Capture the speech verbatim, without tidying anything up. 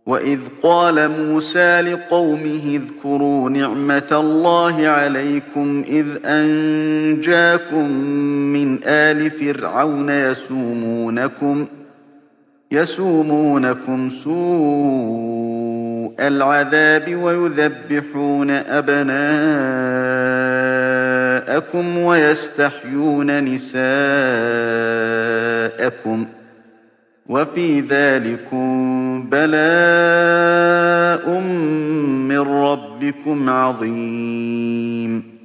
وإذ قال موسى لقومه اذكروا نعمة الله عليكم إذ أنجاكم من آل فرعون يسومونكم يسومونكم سوء العذاب ويذبحون أبناءكم ويستحيون نساءكم وفي ذلكم بلاء من ربكم عظيم